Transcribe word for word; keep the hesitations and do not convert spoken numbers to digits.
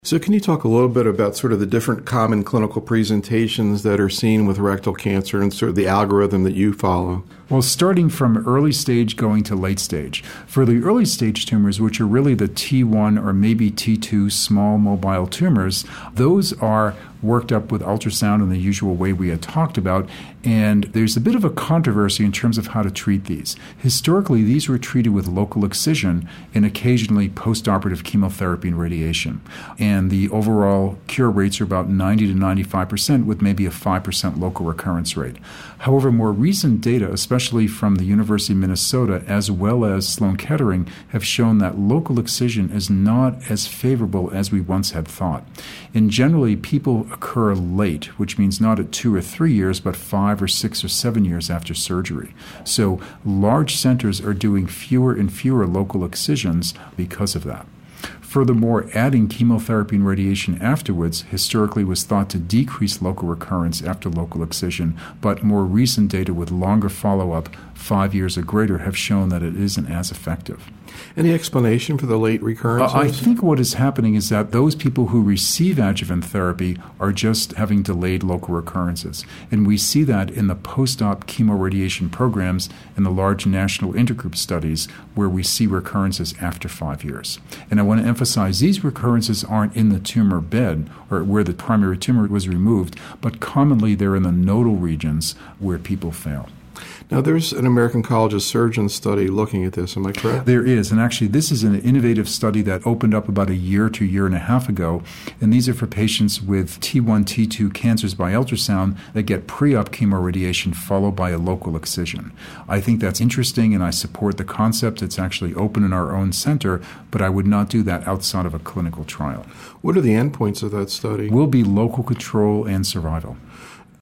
So can you talk a little bit about sort of the different common clinical presentations that are seen with rectal cancer and sort of the algorithm that you follow? Well, starting from early stage going to late stage. For the early stage tumors, which are really the T one or maybe T two small mobile tumors, those are worked up with ultrasound in the usual way we had talked about, and there's a bit of a controversy in terms of how to treat these. Historically, these were treated with local excision and occasionally postoperative chemotherapy and radiation. And the overall cure rates are about ninety to ninety-five percent with maybe a five percent local recurrence rate. However, more recent data, especially from the University of Minnesota as well as Sloan Kettering, have shown that local excision is not as favorable as we once had thought. And generally, people occur late, which means not at two or three years, but five or six or seven years after surgery. So large centers are doing fewer and fewer local excisions because of that. Furthermore, adding chemotherapy and radiation afterwards historically was thought to decrease local recurrence after local excision, but more recent data with longer follow-up, five years or greater, have shown that it isn't as effective. Any explanation for the late recurrences? Uh, I think what is happening is that those people who receive adjuvant therapy are just having delayed local recurrences. And we see that in the post-op chemoradiation programs and the large national intergroup studies where we see recurrences after five years. And I want to emphasize these recurrences aren't in the tumor bed or where the primary tumor was removed, but commonly they're in the nodal regions where people fail. Now, there's an American College of Surgeons study looking at this. Am I correct? There is. And actually, this is an innovative study that opened up about a year to a year and a half ago. And these are for patients with T one, T two cancers by ultrasound that get pre-op chemoradiation followed by a local excision. I think that's interesting, and I support the concept. It's actually open in our own center, but I would not do that outside of a clinical trial. What are the endpoints of that study? Will be local control and survival.